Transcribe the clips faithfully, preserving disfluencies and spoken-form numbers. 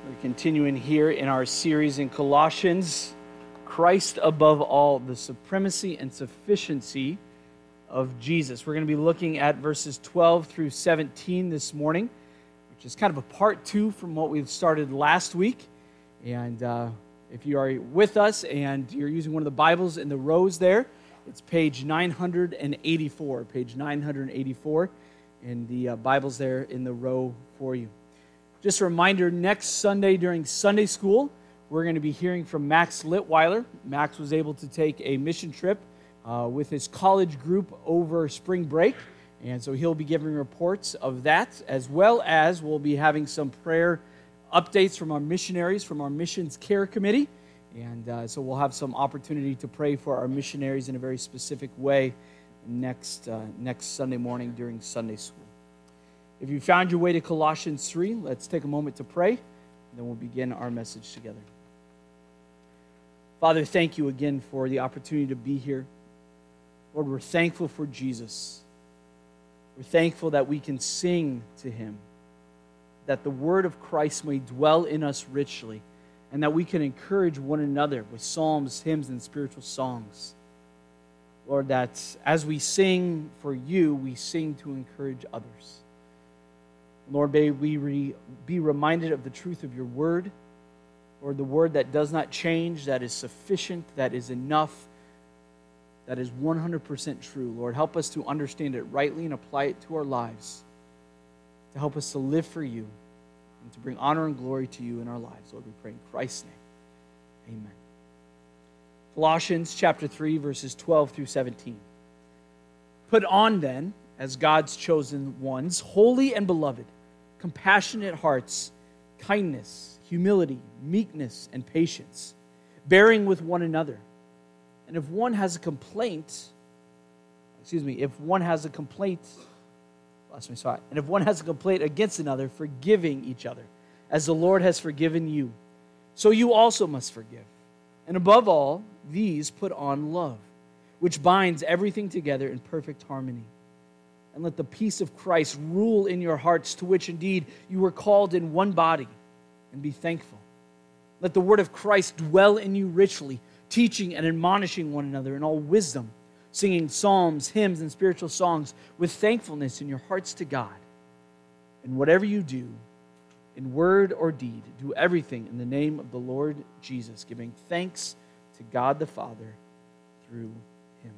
We're continuing here in our series in Colossians, Christ above all, the supremacy and sufficiency of Jesus. We're going to be looking at verses twelve through seventeen this morning, which is kind of a part two from what we've started last week. And uh, if you are with us and you're using one of the Bibles in the rows there, it's page nine eighty-four, page nine eighty-four, and the uh, Bible's there in the row for you. Just a reminder, next Sunday during Sunday school, we're going to be hearing from Max Litweiler. Max was able to take a mission trip uh, with his college group over spring break, and so he'll be giving reports of that, as well as we'll be having some prayer updates from our missionaries, from our missions care committee, and uh, so we'll have some opportunity to pray for our missionaries in a very specific way next, uh, next Sunday morning during Sunday school. If you found your way to Colossians three, let's take a moment to pray, and then we'll begin our message together. Father, thank you again for the opportunity to be here. Lord, we're thankful for Jesus. We're thankful that we can sing to him, that the word of Christ may dwell in us richly, and that we can encourage one another with psalms, hymns, and spiritual songs. Lord, that as we sing for you, we sing to encourage others. Lord, may we re, be reminded of the truth of your word, Lord, the word that does not change, that is sufficient, that is enough, that is one hundred percent true. Lord, help us to understand it rightly and apply it to our lives, to help us to live for you and to bring honor and glory to you in our lives. Lord, we pray in Christ's name. Amen. Colossians chapter three, verses twelve through seventeen. Put on then, as God's chosen ones, holy and beloved, compassionate hearts, kindness, humility, meekness, and patience, bearing with one another. And if one has a complaint, excuse me, if one has a complaint, lost my spot, and if one has a complaint against another, forgiving each other, as the Lord has forgiven you, so you also must forgive. And above all, these put on love, which binds everything together in perfect harmony. And let the peace of Christ rule in your hearts, to which indeed you were called in one body, and be thankful. Let the word of Christ dwell in you richly, teaching and admonishing one another in all wisdom, singing psalms, hymns, and spiritual songs with thankfulness in your hearts to God. And whatever you do, in word or deed, do everything in the name of the Lord Jesus, giving thanks to God the Father through him.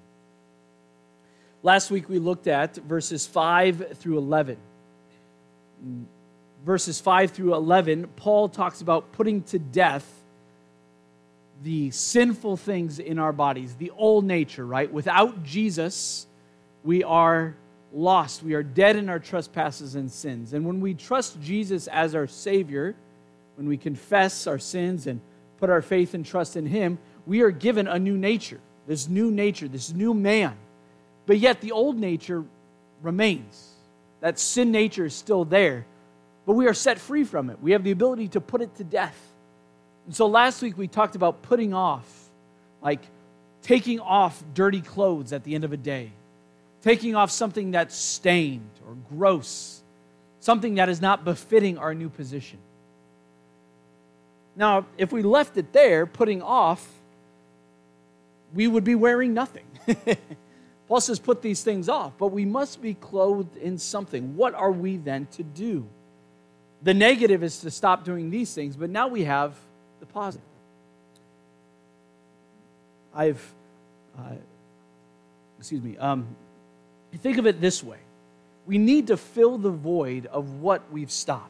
Last week we looked at verses five through eleven. In verses five through eleven, Paul talks about putting to death the sinful things in our bodies, the old nature, right? Without Jesus, we are lost. We are dead in our trespasses and sins. And when we trust Jesus as our Savior, when we confess our sins and put our faith and trust in him, we are given a new nature, this new nature, this new man. But yet the old nature remains. That sin nature is still there, but we are set free from it. We have the ability to put it to death. And so last week we talked about putting off, like taking off dirty clothes at the end of a day, taking off something that's stained or gross, something that is not befitting our new position. Now, if we left it there, putting off, we would be wearing nothing. Paul says put these things off, but we must be clothed in something. What are we then to do? The negative is to stop doing these things, but now we have the positive. I've, uh, excuse me, um, think of it this way. We need to fill the void of what we've stopped.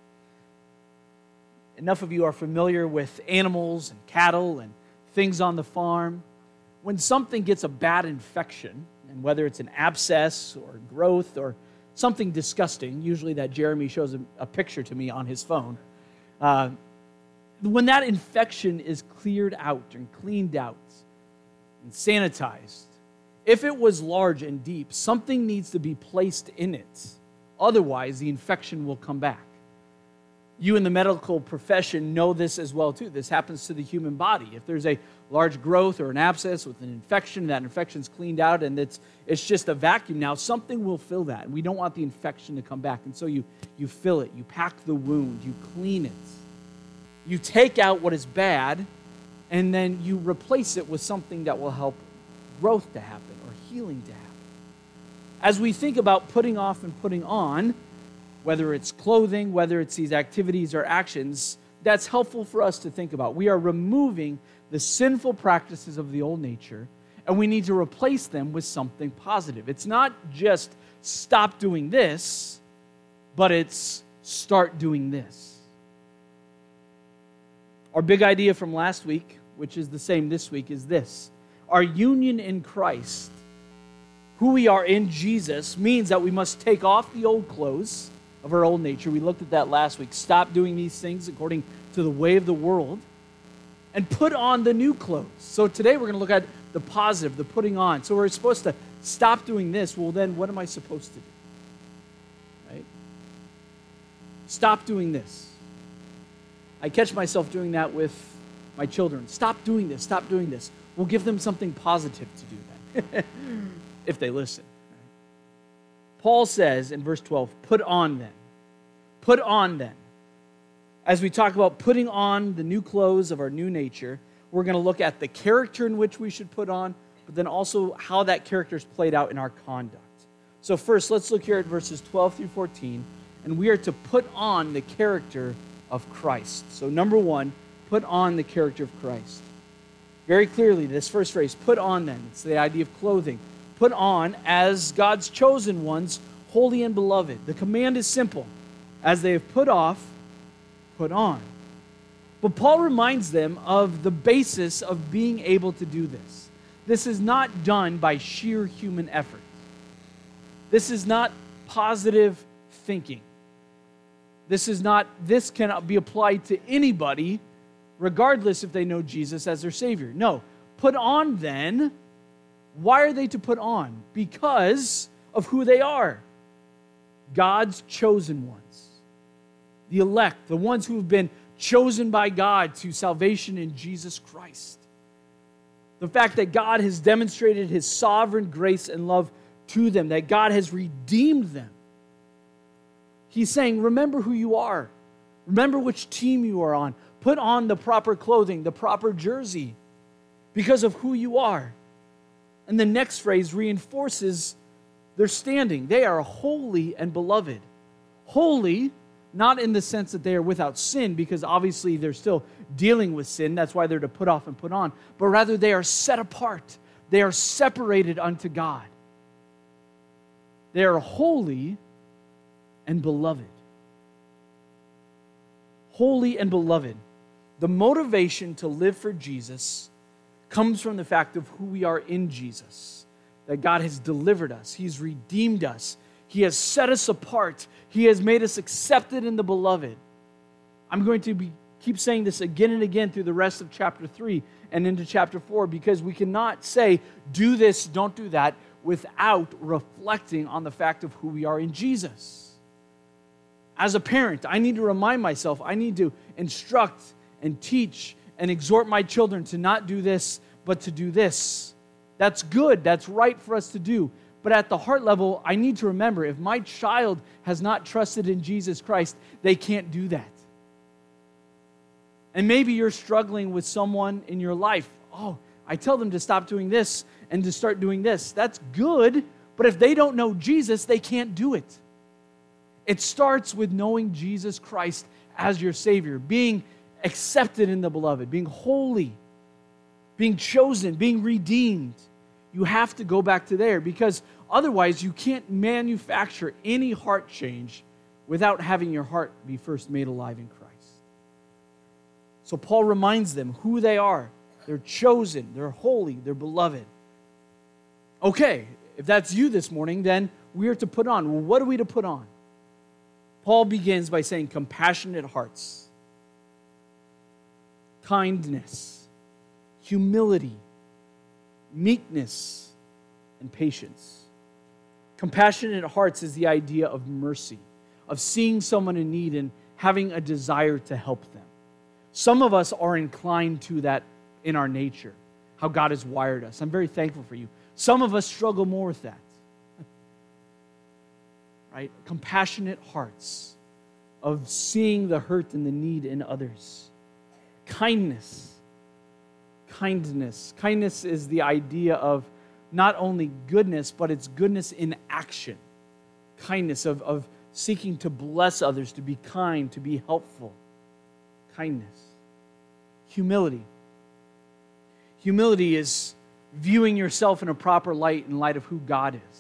Enough of you are familiar with animals and cattle and things on the farm. When something gets a bad infection, and whether it's an abscess or growth or something disgusting, usually that Jeremy shows a, a picture to me on his phone, uh, when that infection is cleared out and cleaned out and sanitized, if it was large and deep, something needs to be placed in it. Otherwise, the infection will come back. You in the medical profession know this as well, too. This happens to the human body. If there's a large growth or an abscess with an infection, that infection's cleaned out and it's it's just a vacuum now, something will fill that. And we don't want the infection to come back. And so you, you fill it, you pack the wound, you clean it. You take out what is bad, and then you replace it with something that will help growth to happen or healing to happen. As we think about putting off and putting on, whether it's clothing, whether it's these activities or actions, that's helpful for us to think about. We are removing the sinful practices of the old nature, and we need to replace them with something positive. It's not just stop doing this, but it's start doing this. Our big idea from last week, which is the same this week, is this. Our union in Christ, who we are in Jesus, means that we must take off the old clothes of our old nature. We looked at that last week. Stop doing these things according to the way of the world and put on the new clothes. So today we're going to look at the positive, the putting on. So we're supposed to stop doing this. Well, then what am I supposed to do? Right? Stop doing this. I catch myself doing that with my children. Stop doing this. Stop doing this. We'll give them something positive to do then, if they listen. Paul says in verse twelve, put on then. Put on then. As we talk about putting on the new clothes of our new nature, we're going to look at the character in which we should put on, but then also how that character is played out in our conduct. So first, let's look here at verses twelve through fourteen, and we are to put on the character of Christ. So number one, put on the character of Christ. Very clearly, this first phrase, put on then, it's the idea of clothing. Put on as God's chosen ones, holy and beloved. The command is simple. As they have put off, put on. But Paul reminds them of the basis of being able to do this. This is not done by sheer human effort. This is not positive thinking. This is not, this cannot be applied to anybody, regardless if they know Jesus as their Savior. No. Put on then. Why are they to put on? Because of who they are. God's chosen ones. The elect, the ones who have been chosen by God to salvation in Jesus Christ. The fact that God has demonstrated His sovereign grace and love to them, that God has redeemed them. He's saying, remember who you are. Remember which team you are on. Put on the proper clothing, the proper jersey, because of who you are. And the next phrase reinforces their standing. They are holy and beloved. Holy, not in the sense that they are without sin, because obviously they're still dealing with sin. That's why they're to put off and put on. But rather they are set apart. They are separated unto God. They are holy and beloved. Holy and beloved. The motivation to live for Jesus comes from the fact of who we are in Jesus. That God has delivered us. He's redeemed us. He has set us apart. He has made us accepted in the beloved. I'm going to be, keep saying this again and again through the rest of chapter three and into chapter four, because we cannot say, do this, don't do that, without reflecting on the fact of who we are in Jesus. As a parent, I need to remind myself, I need to instruct and teach and exhort my children to not do this, but to do this. That's good. That's right for us to do. But at the heart level, I need to remember, if my child has not trusted in Jesus Christ, they can't do that. And maybe you're struggling with someone in your life. Oh, I tell them to stop doing this and to start doing this. That's good, but if they don't know Jesus, they can't do it. It starts with knowing Jesus Christ as your Savior, being accepted in the beloved, being holy, being chosen, being redeemed. You have to go back to there, because otherwise you can't manufacture any heart change without having your heart be first made alive in Christ. So Paul reminds them who they are. They're chosen, they're holy, they're beloved. Okay, if that's you this morning, then we are to put on. Well, what are we to put on? Paul begins by saying compassionate hearts, kindness, humility, meekness, and patience. Compassionate hearts is the idea of mercy, of seeing someone in need and having a desire to help them. Some of us are inclined to that in our nature, how God has wired us. I'm very thankful for you. Some of us struggle more with that. Right? Compassionate hearts of seeing the hurt and the need in others. Kindness. Kindness. Kindness is the idea of not only goodness, but it's goodness in action. Kindness of, of seeking to bless others, to be kind, to be helpful. Kindness. Humility. Humility is viewing yourself in a proper light in light of who God is.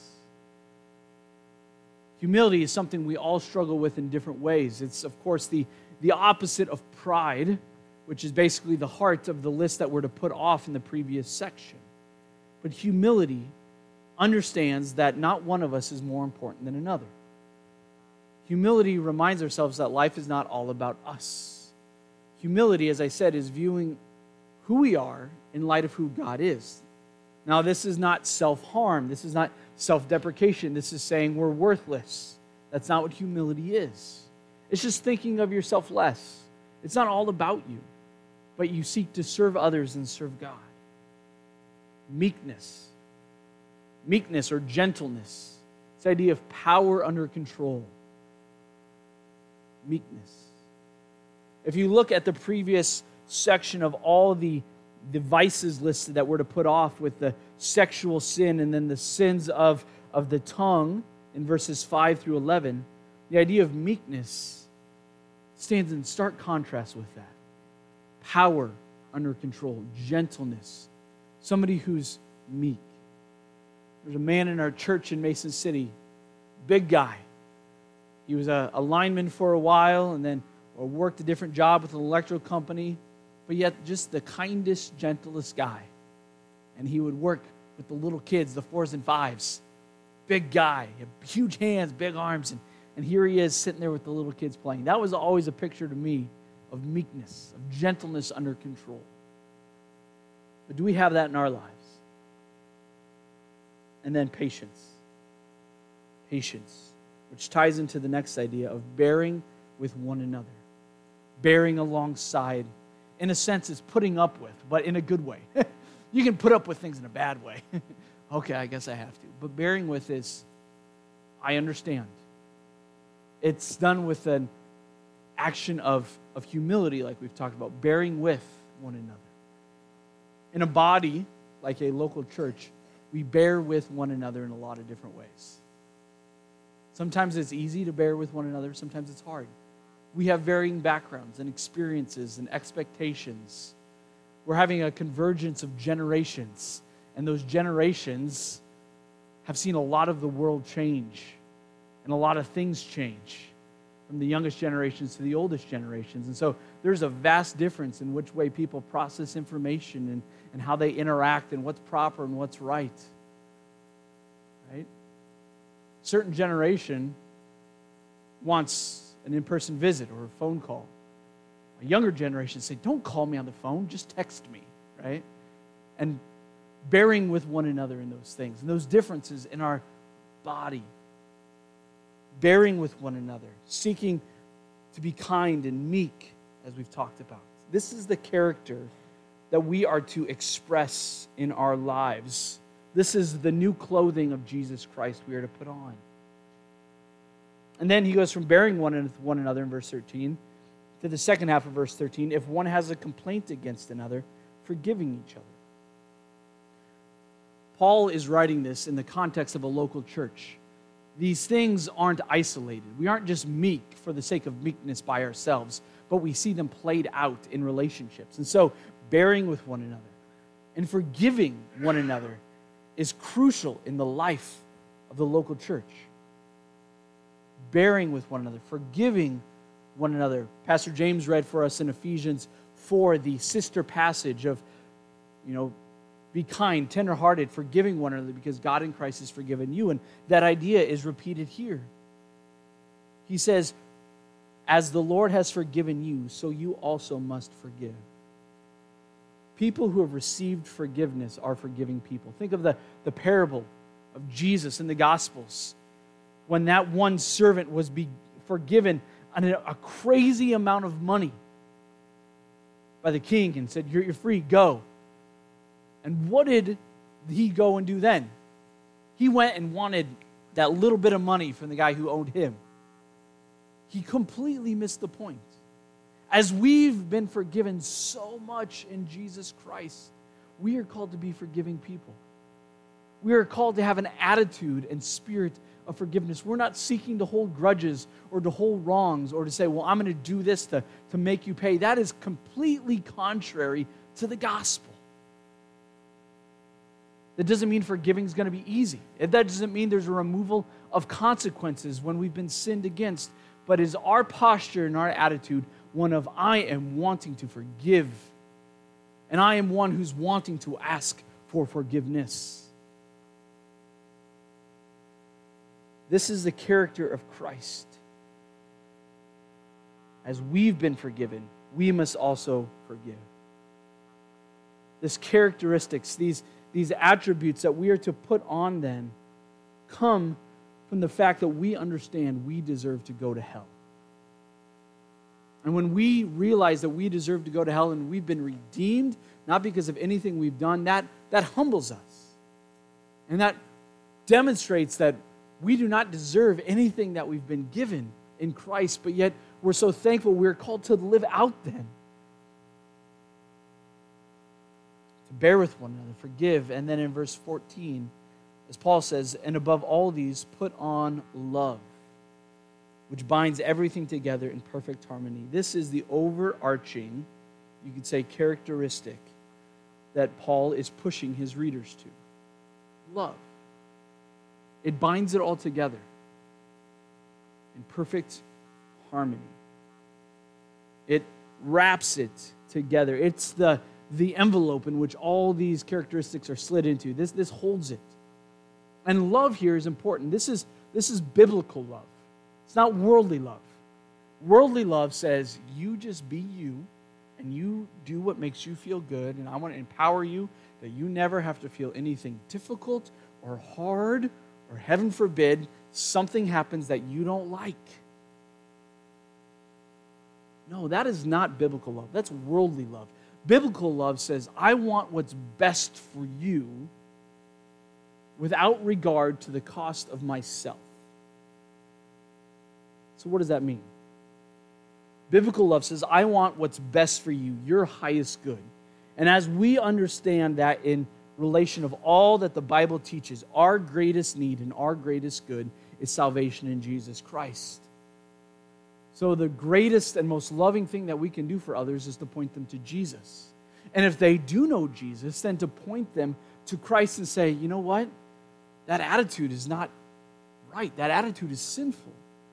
Humility is something we all struggle with in different ways. It's, of course, the, the opposite of pride, which is basically the heart of the list that we're to put off in the previous section. But humility understands that not one of us is more important than another. Humility reminds ourselves that life is not all about us. Humility, as I said, is viewing who we are in light of who God is. Now, this is not self-harm. This is not self-deprecation. This is saying we're worthless. That's not what humility is. It's just thinking of yourself less. It's not all about you, but you seek to serve others and serve God. Meekness. Meekness or gentleness. This idea of power under control. Meekness. If you look at the previous section of all the, the vices listed that we're to put off with the sexual sin and then the sins of, of the tongue in verses five through eleven, the idea of meekness stands in stark contrast with that. Power under control, gentleness, somebody who's meek. There's a man in our church in Mason City, big guy. He was a, a lineman for a while and then or worked a different job with an electrical company, but yet just the kindest, gentlest guy. And he would work with the little kids, the fours and fives. Big guy, huge hands, big arms, and, and here he is sitting there with the little kids playing. That was always a picture to me of meekness, of gentleness under control. But do we have that in our lives? And then patience. Patience, which ties into the next idea of bearing with one another. Bearing alongside. In a sense, it's putting up with, but in a good way. You can put up with things in a bad way. Okay, I guess I have to. But bearing with is, I understand. It's done with an action of, of humility, like we've talked about, bearing with one another. In a body, like a local church, we bear with one another in a lot of different ways. Sometimes it's easy to bear with one another. Sometimes it's hard. We have varying backgrounds and experiences and expectations. We're having a convergence of generations, and those generations have seen a lot of the world change and a lot of things change from the youngest generations to the oldest generations. And so there's a vast difference in which way people process information and, and how they interact and what's proper and what's right. Right? Certain generation wants an in-person visit or a phone call. A younger generation say, don't call me on the phone, just text me, right? And bearing with one another in those things, and those differences in our body. Bearing with one another, seeking to be kind and meek, as we've talked about. This is the character that we are to express in our lives. This is the new clothing of Jesus Christ we are to put on. And then he goes from bearing one with one another in verse thirteen to the second half of verse thirteen. If one has a complaint against another, forgiving each other. Paul is writing this in the context of a local church. These things aren't isolated. We aren't just meek for the sake of meekness by ourselves, but we see them played out in relationships. And so, bearing with one another and forgiving one another is crucial in the life of the local church. Bearing with one another, forgiving one another. Pastor James read for us in Ephesians four the sister passage of, you know, be kind, tenderhearted, forgiving one another because God in Christ has forgiven you. And that idea is repeated here. He says, as the Lord has forgiven you, so you also must forgive. People who have received forgiveness are forgiving people. Think of the, the parable of Jesus in the Gospels. When that one servant was be forgiven an, a crazy amount of money by the king and said, you're, you're free, go. And what did he go and do then? He went and wanted that little bit of money from the guy who owed him. He completely missed the point. As we've been forgiven so much in Jesus Christ, we are called to be forgiving people. We are called to have an attitude and spirit of forgiveness. We're not seeking to hold grudges or to hold wrongs or to say, well, I'm going to do this to, to make you pay. That is completely contrary to the gospel. That doesn't mean forgiving is going to be easy. That doesn't mean there's a removal of consequences when we've been sinned against. But is our posture and our attitude one of, I am wanting to forgive, and I am one who's wanting to ask for forgiveness. This is the character of Christ. As we've been forgiven, we must also forgive. These characteristics, these, these attributes that we are to put on then, come from the fact that we understand we deserve to go to hell. And when we realize that we deserve to go to hell and we've been redeemed, not because of anything we've done, that, that humbles us. And that demonstrates that we do not deserve anything that we've been given in Christ, but yet we're so thankful we're called to live out then. To bear with one another, forgive. And then in verse fourteen, as Paul says, and above all these, put on love, which binds everything together in perfect harmony. This is the overarching, you could say, characteristic that Paul is pushing his readers to. Love. It binds it all together in perfect harmony. It wraps it together. It's the, the envelope in which all these characteristics are slid into. This, this holds it. And love here is important. This is, this is biblical love. It's not worldly love. Worldly love says, you just be you, and you do what makes you feel good, and I want to empower you that you never have to feel anything difficult or hard, or heaven forbid, something happens that you don't like. No, that is not biblical love. That's worldly love. Biblical love says, I want what's best for you without regard to the cost of myself. So what does that mean? Biblical love says, I want what's best for you, your highest good. And as we understand that in relation of all that the Bible teaches, our greatest need and our greatest good is salvation in Jesus Christ. So the greatest and most loving thing that we can do for others is to point them to Jesus. And if they do know Jesus, then to point them to Christ and say, you know what? That attitude is not right. That attitude is sinful.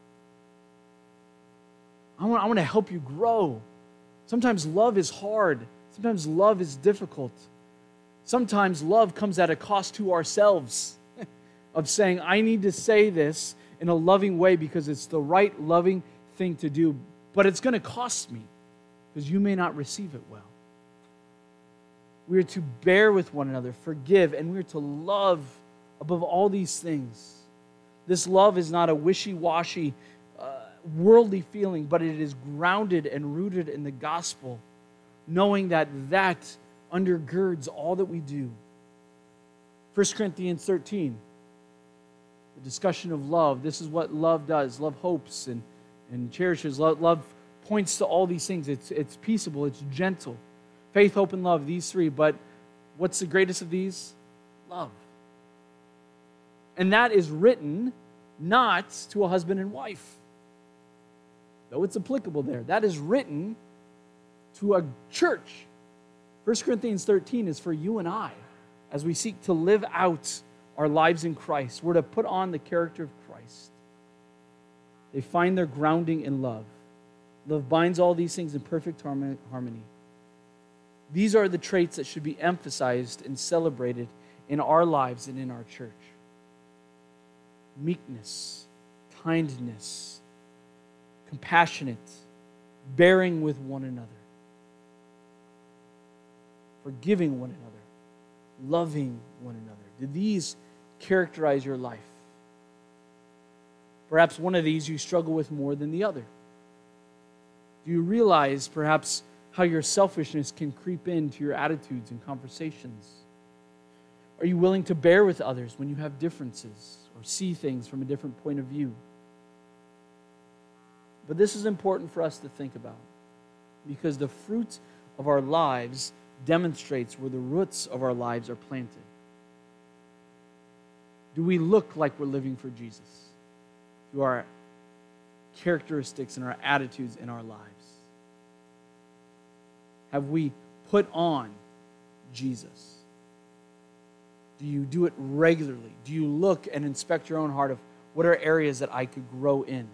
I want, I want to help you grow. Sometimes love is hard. Sometimes love is difficult. Sometimes love comes at a cost to ourselves of saying, I need to say this in a loving way because it's the right loving thing to do, but it's going to cost me because you may not receive it well. We are to bear with one another, forgive, and we are to love above all these things. This love is not a wishy-washy, uh, worldly feeling, but it is grounded and rooted in the gospel, knowing that that undergirds all that we do. First Corinthians thirteen, the discussion of love. This is what love does. Love hopes and, and cherishes. Love, love points to all these things. It's, it's peaceable. It's gentle. Faith, hope, and love, these three. But what's the greatest of these? Love. And that is written not to a husband and wife, though it's applicable there. That is written to a church. First Corinthians thirteen is for you and I as we seek to live out our lives in Christ. We're to put on the character of Christ. They find their grounding in love. Love binds all these things in perfect harmony. These are the traits that should be emphasized and celebrated in our lives and in our church. Meekness, kindness, compassionate, bearing with one another, forgiving one another, loving one another. Do these characterize your life? Perhaps one of these you struggle with more than the other. Do you realize perhaps how your selfishness can creep into your attitudes and conversations? Are you willing to bear with others when you have differences or see things from a different point of view? But this is important for us to think about. because the fruit of our lives demonstrates where the roots of our lives are planted. Do we look like we're living for Jesus through our characteristics and our attitudes in our lives? Have we put on Jesus? Do you do it regularly? Do you look and inspect your own heart of what are areas that I could grow in?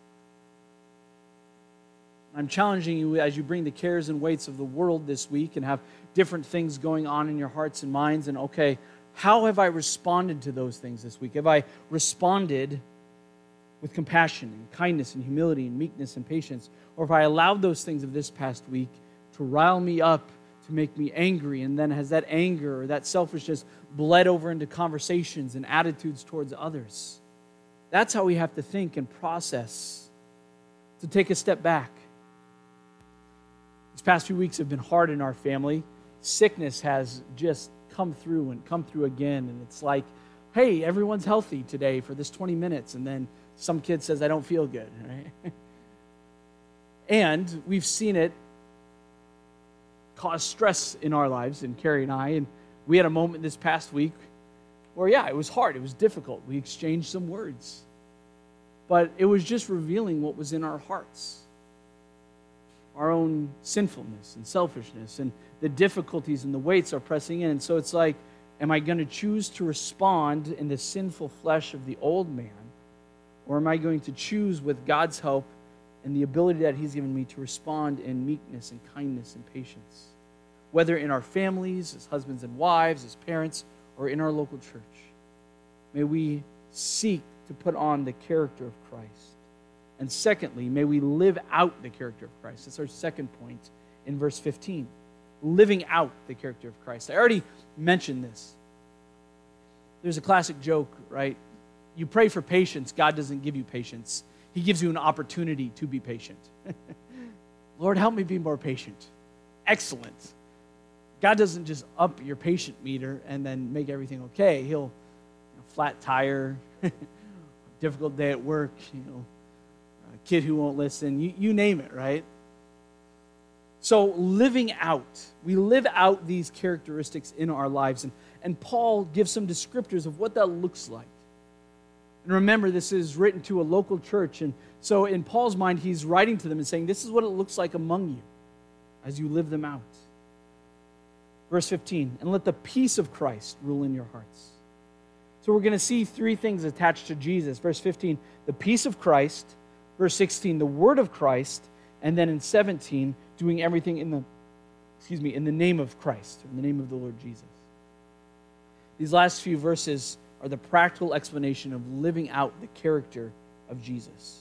I'm challenging you as you bring the cares and weights of the world this week and have different things going on in your hearts and minds. And okay, how have I responded to those things this week? Have I responded with compassion and kindness and humility and meekness and patience? Or have I allowed those things of this past week to rile me up, to make me angry? And then has that anger or that selfishness bled over into conversations and attitudes towards others? That's how we have to think and process, to take a step back. These past few weeks have been hard in our family. Sickness has just come through and come through again. And it's like, hey, everyone's healthy today for this twenty minutes. And then some kid says, I don't feel good. Right? And we've seen it cause stress in our lives, and Carrie and I. And we had a moment this past week where, yeah, it was hard. It was difficult. We exchanged some words. But it was just revealing what was in our hearts. Our own sinfulness and selfishness and the difficulties and the weights are pressing in. And so it's like, am I going to choose to respond in the sinful flesh of the old man? Or am I going to choose with God's help and the ability that He's given me to respond in meekness and kindness and patience? Whether in our families, as husbands and wives, as parents, or in our local church. May we seek to put on the character of Christ. And secondly, may we live out the character of Christ. That's our second point in verse fifteen. Living out the character of Christ. I already mentioned this. There's a classic joke, right? You pray for patience, God doesn't give you patience. He gives you an opportunity to be patient. Lord, help me be more patient. Excellent. God doesn't just up your patient meter and then make everything okay. He'll, you know, flat tire, difficult day at work, you know, a kid who won't listen, you, you name it, right? So living out, we live out these characteristics in our lives. And, and Paul gives some descriptors of what that looks like. And remember, this is written to a local church. And so in Paul's mind, he's writing to them and saying, this is what it looks like among you as you live them out. Verse fifteen, and let the peace of Christ rule in your hearts. So we're going to see three things attached to Jesus. Verse fifteen, the peace of Christ. Verse sixteen, the word of Christ. And then in seventeen, doing everything in the, excuse me, in the name of Christ, in the name of the Lord Jesus. These last few verses are the practical explanation of living out the character of Jesus.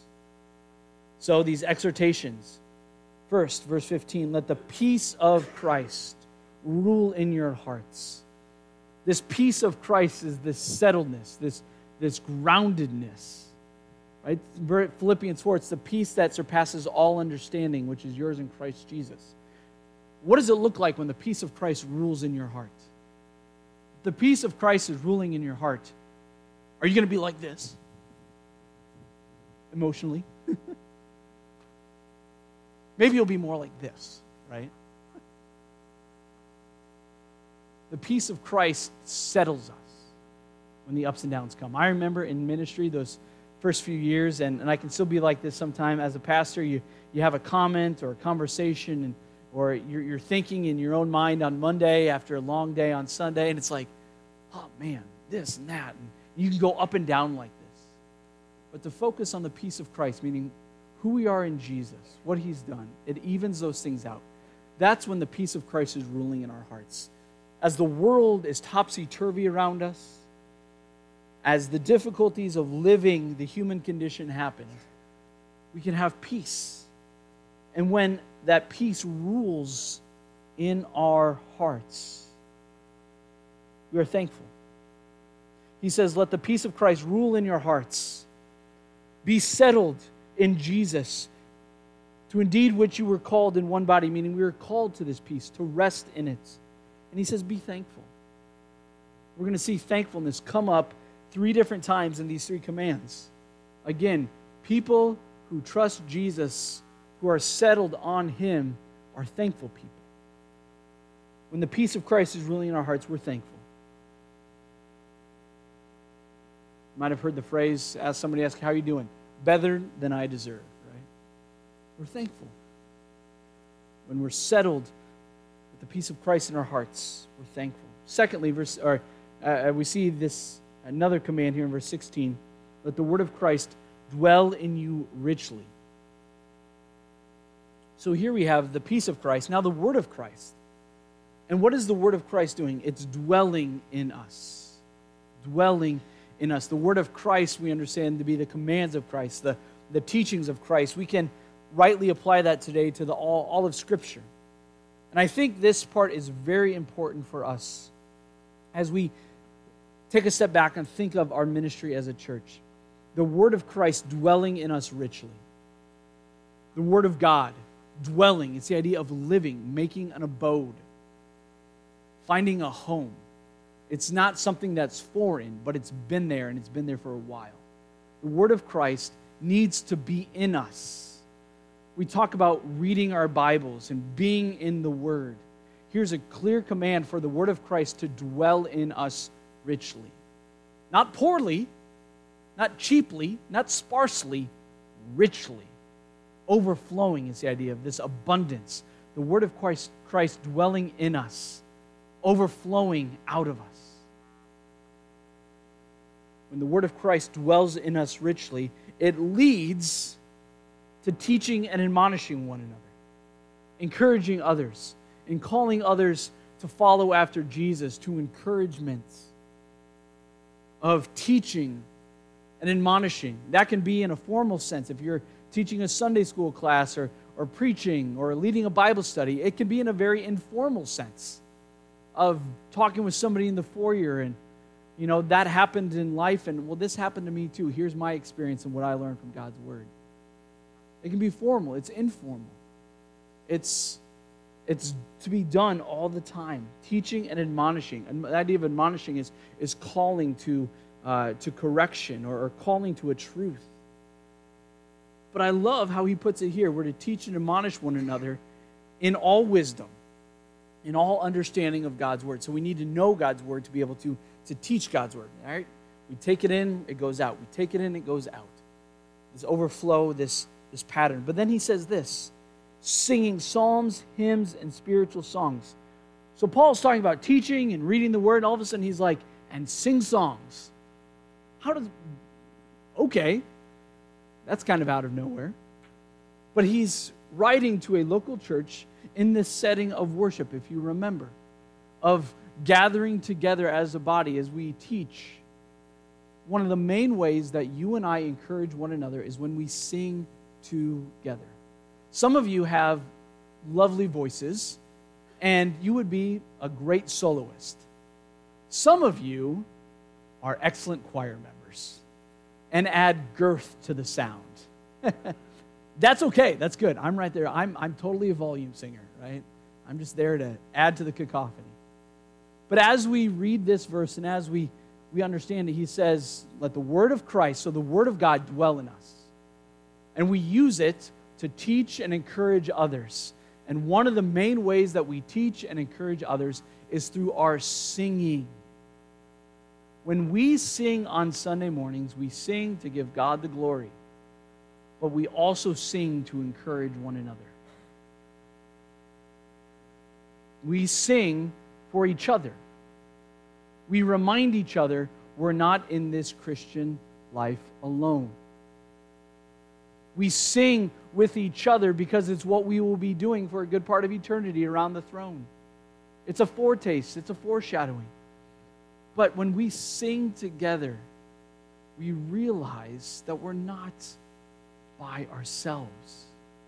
So these exhortations. First, verse fifteen, let the peace of Christ rule in your hearts. This peace of Christ is this settledness, this, this groundedness. Right? Philippians four, it's the peace that surpasses all understanding, which is yours in Christ Jesus. What does it look like when the peace of Christ rules in your heart? If the peace of Christ is ruling in your heart, are you going to be like this? Emotionally? Maybe you'll be more like this, right? The peace of Christ settles us when the ups and downs come. I remember in ministry those first few years, and, and I can still be like this sometime as a pastor. You you have a comment or a conversation, and or you're, you're thinking in your own mind on Monday after a long day on Sunday, and it's like, oh man, this and that. And you can go up and down like this. But to focus on the peace of Christ, meaning who we are in Jesus, what He's done, it evens those things out. That's when the peace of Christ is ruling in our hearts. As the world is topsy-turvy around us, as the difficulties of living the human condition happen, we can have peace. And when that peace rules in our hearts, we are thankful. He says, let the peace of Christ rule in your hearts. Be settled in Jesus, to indeed which you were called in one body, meaning we were called to this peace, to rest in it. And he says, be thankful. We're going to see thankfulness come up three different times in these three commands. Again, people who trust Jesus, who are settled on Him, are thankful people. When the peace of Christ is ruling in our hearts, we're thankful. You might have heard the phrase, ask somebody, ask, how are you doing? Better than I deserve, right? We're thankful. When we're settled with the peace of Christ in our hearts, we're thankful. Secondly, verse, or, uh, we see this another command here in verse sixteen. Let the word of Christ dwell in you richly. So here we have the peace of Christ, now the word of Christ. And what is the word of Christ doing? It's dwelling in us. Dwelling in us. The word of Christ we understand to be the commands of Christ, the, the teachings of Christ. We can rightly apply that today to the all, all of Scripture. And I think this part is very important for us as we take a step back and think of our ministry as a church. The word of Christ dwelling in us richly. The word of God dwelling. It's the idea of living, making an abode, finding a home. It's not something that's foreign, but it's been there, and it's been there for a while. The word of Christ needs to be in us. We talk about reading our Bibles and being in the word. Here's a clear command for the word of Christ to dwell in us richly. Not poorly, not cheaply, not sparsely, richly. Overflowing is the idea of this abundance. The word of Christ, Christ dwelling in us, overflowing out of us. When the word of Christ dwells in us richly, it leads to teaching and admonishing one another, encouraging others, and calling others to follow after Jesus, to encouragement of teaching and admonishing. That can be in a formal sense. If you're teaching a Sunday school class or, or preaching or leading a Bible study, it can be in a very informal sense of talking with somebody in the foyer and, you know, that happened in life and, well, this happened to me too. Here's my experience and what I learned from God's Word. It can be formal. It's informal. It's, it's to be done all the time. Teaching and admonishing. And the idea of admonishing is, is calling to, uh, to correction or, or calling to a truth. But I love how he puts it here. We're to teach and admonish one another in all wisdom, in all understanding of God's Word. So we need to know God's Word to be able to, to teach God's Word. All right? We take it in, it goes out. We take it in, it goes out. This overflow, this, this pattern. But then he says this, singing psalms, hymns, and spiritual songs. So Paul's talking about teaching and reading the Word, and all of a sudden he's like, and sing songs. How does, okay, that's kind of out of nowhere. But he's writing to a local church in this setting of worship, if you remember, of gathering together as a body as we teach. One of the main ways that you and I encourage one another is when we sing together. Some of you have lovely voices, and you would be a great soloist. Some of you are excellent choir members and add girth to the sound. That's okay. That's good. I'm right there. I'm, I'm totally a volume singer, right? I'm just there to add to the cacophony. But as we read this verse and as we, we understand it, he says, let the word of Christ, so the word of God, dwell in us. And we use it to teach and encourage others. And one of the main ways that we teach and encourage others is through our singing. When we sing on Sunday mornings, we sing to give God the glory. But we also sing to encourage one another. We sing for each other. We remind each other we're not in this Christian life alone. We sing with each other because it's what we will be doing for a good part of eternity around the throne. It's a foretaste, it's a foreshadowing. But when we sing together, we realize that we're not by ourselves.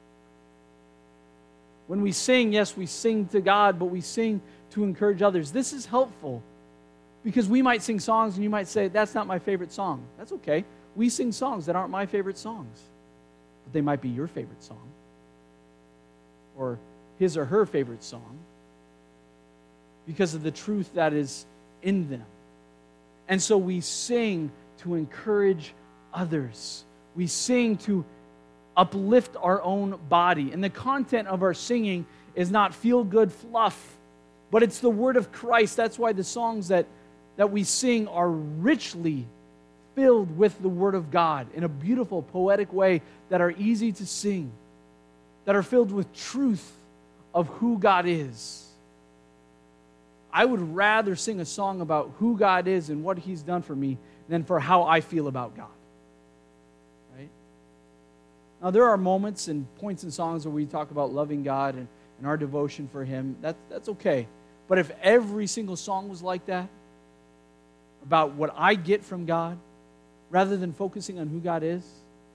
When we sing, yes, we sing to God, but we sing to encourage others. This is helpful because we might sing songs and you might say, that's not my favorite song. That's okay. We sing songs that aren't my favorite songs, but they might be your favorite song or his or her favorite song because of the truth that is in them. And so we sing to encourage others. We sing to uplift our own body. And the content of our singing is not feel-good fluff, but it's the word of Christ. That's why the songs that, that we sing are richly filled with the word of God in a beautiful, poetic way, that are easy to sing, that are filled with truth of who God is. I would rather sing a song about who God is and what He's done for me than for how I feel about God. Right? Now, there are moments and points in songs where we talk about loving God and, and our devotion for Him. That, that's okay. But if every single song was like that, about what I get from God, rather than focusing on who God is,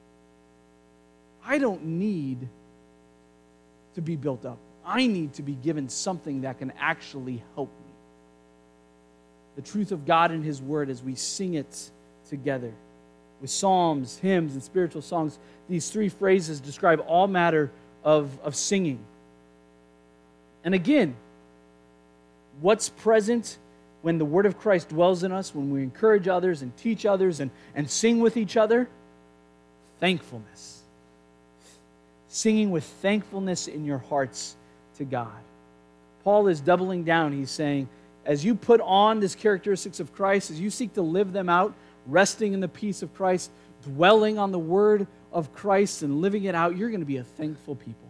I don't need to be built up. I need to be given something that can actually help me. The truth of God and His Word as we sing it together. With psalms, hymns, and spiritual songs, these three phrases describe all matter of, of singing. And again, what's present when the Word of Christ dwells in us, when we encourage others and teach others and, and sing with each other? Thankfulness. Singing with thankfulness in your hearts to God. Paul is doubling down. He's saying, as you put on these characteristics of Christ, as you seek to live them out, resting in the peace of Christ, dwelling on the Word of Christ and living it out, you're going to be a thankful people.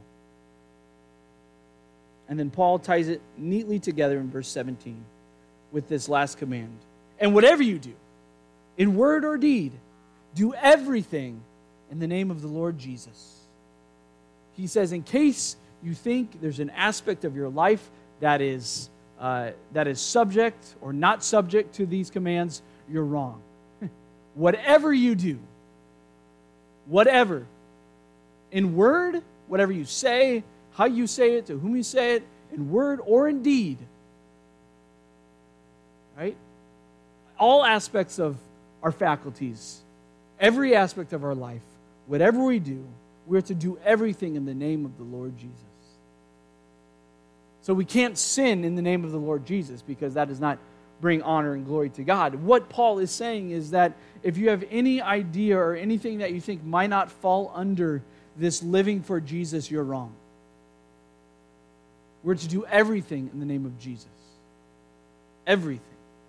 And then Paul ties it neatly together in verse seventeen with this last command. And whatever you do, in word or deed, do everything in the name of the Lord Jesus. He says, in case you think there's an aspect of your life that is uh, that is subject or not subject to these commands, you're wrong. Whatever you do, whatever, in word, whatever you say, how you say it, to whom you say it, in word or in deed, right? All aspects of our faculties, every aspect of our life, whatever we do, we're to do everything in the name of the Lord Jesus. So we can't sin in the name of the Lord Jesus, because that does not bring honor and glory to God. What Paul is saying is that if you have any idea or anything that you think might not fall under this living for Jesus, you're wrong. We're to do everything in the name of Jesus. Everything.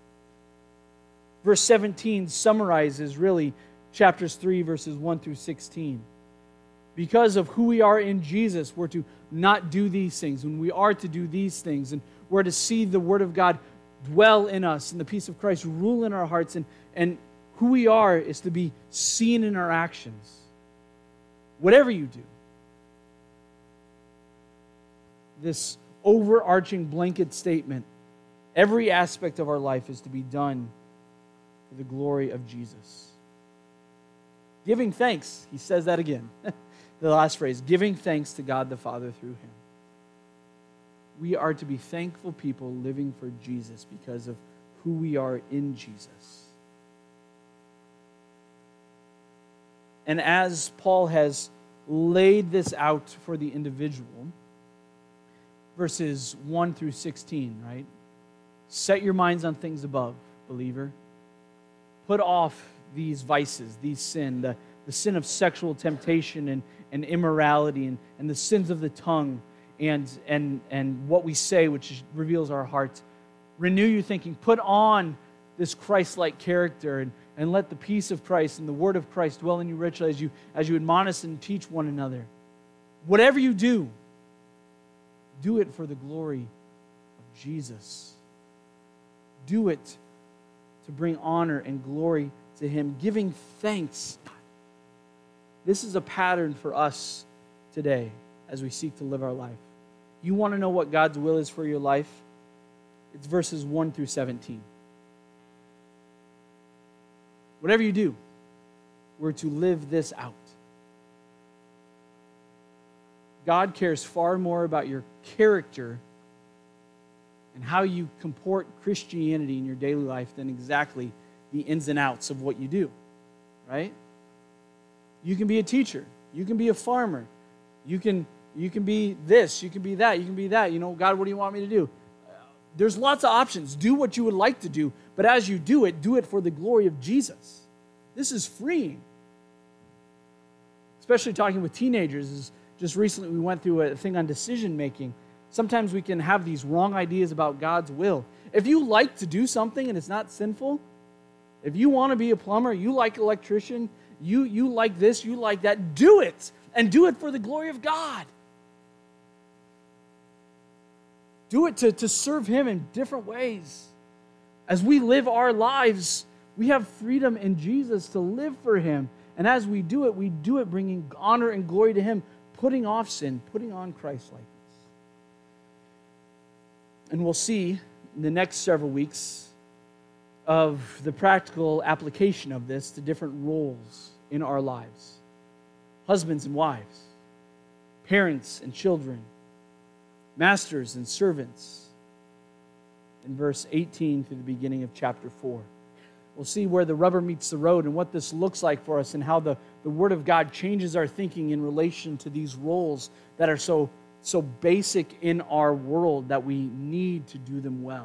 Verse seventeen summarizes really chapters three, verses one through sixteen. Because of who we are in Jesus, we're to not do these things, and we are to do these things, and we're to see the Word of God dwell in us, and the peace of Christ rule in our hearts, and, and who we are is to be seen in our actions. Whatever you do. This overarching blanket statement, every aspect of our life is to be done for the glory of Jesus. Giving thanks, he says that again. The last phrase, giving thanks to God the Father through Him. We are to be thankful people living for Jesus because of who we are in Jesus. And as Paul has laid this out for the individual, verses one through sixteen, right? Set your minds on things above, believer. Put off these vices, these sin, the, the sin of sexual temptation and, and immorality, and, and the sins of the tongue, and, and, and what we say, which reveals our hearts. Renew your thinking. Put on this Christ-like character, and, and let the peace of Christ and the word of Christ dwell in you richly as you, as you admonish and teach one another. Whatever you do, do it for the glory of Jesus. Do it to bring honor and glory to Him, giving thanks. This is a pattern for us today as we seek to live our life. You want to know what God's will is for your life? It's verses one through seventeen. Whatever you do, we're to live this out. God cares far more about your character and how you comport Christianity in your daily life than exactly the ins and outs of what you do, right? You can be a teacher. You can be a farmer. You can, you can be this. You can be that. You can be that. You know, God, what do you want me to do? There's lots of options. Do what you would like to do, but as you do it, do it for the glory of Jesus. This is freeing. Especially talking with teenagers. Just recently we went through a thing on decision making. Sometimes we can have these wrong ideas about God's will. If you like to do something and it's not sinful, if you want to be a plumber, you like electrician, you, you like this, you like that, do it. And do it for the glory of God. Do it to, to serve Him in different ways. As we live our lives, we have freedom in Jesus to live for Him. And as we do it, we do it bringing honor and glory to Him, putting off sin, putting on Christ-likeness. And we'll see in the next several weeks of the practical application of this to different roles in our lives. Husbands and wives, parents and children, masters and servants. In verse eighteen through the beginning of chapter four. We'll see where the rubber meets the road and what this looks like for us and how the, the Word of God changes our thinking in relation to these roles that are so, so basic in our world that we need to do them well.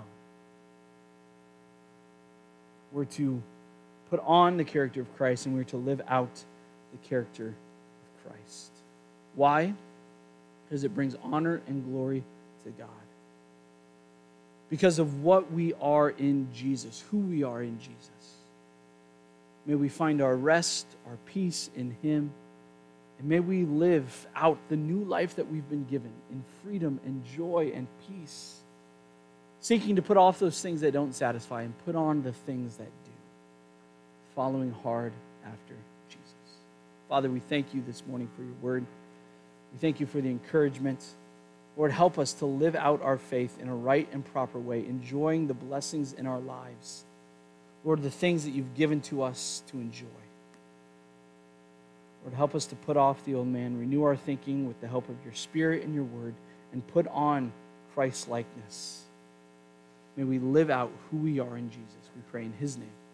We're to put on the character of Christ and we're to live out the character of Christ. Why? Because it brings honor and glory to God. Because of what we are in Jesus, who we are in Jesus. May we find our rest, our peace in Him, and may we live out the new life that we've been given in freedom and joy and peace, seeking to put off those things that don't satisfy and put on the things that do, following hard after Jesus. Father, we thank you this morning for your word. We thank you for the encouragement. Lord, help us to live out our faith in a right and proper way, enjoying the blessings in our lives. Lord, the things that you've given to us to enjoy. Lord, help us to put off the old man, renew our thinking with the help of your Spirit and your word, and put on Christ-likeness. May we live out who we are in Jesus. We pray in His name.